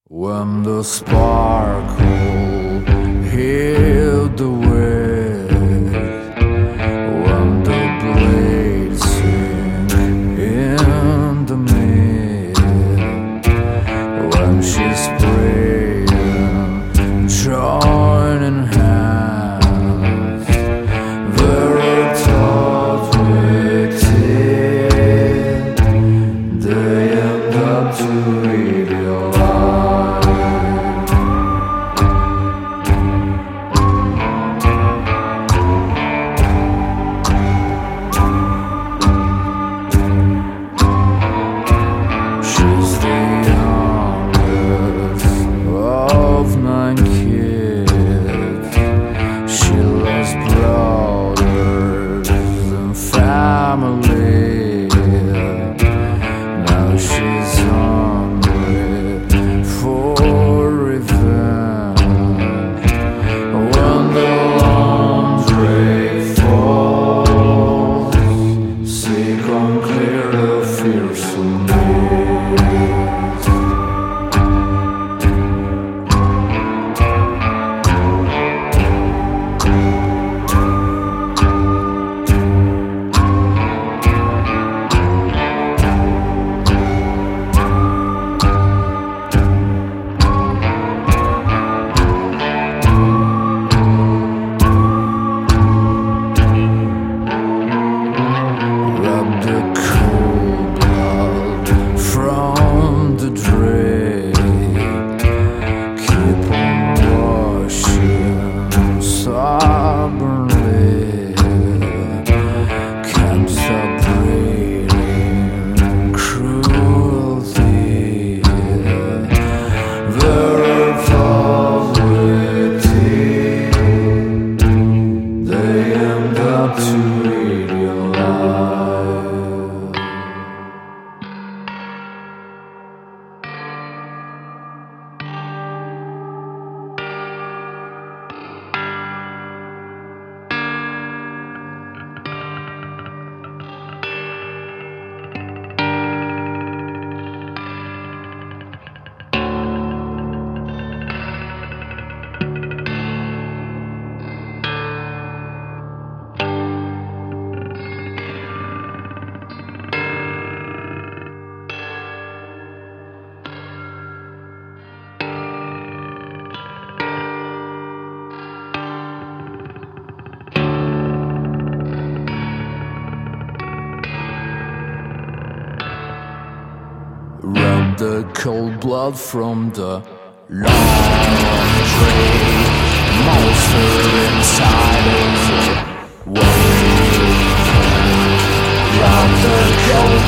When the sparkle hit the west, when the blades sink in the mist, when she's praying, joining hands, very thoughts within, they end up to realize. Now she's hungry for revenge. When the laundry falls, she can clear the fearsome mist. Rub the cold blood from the laundry, monster inside of the wave. Rub the cold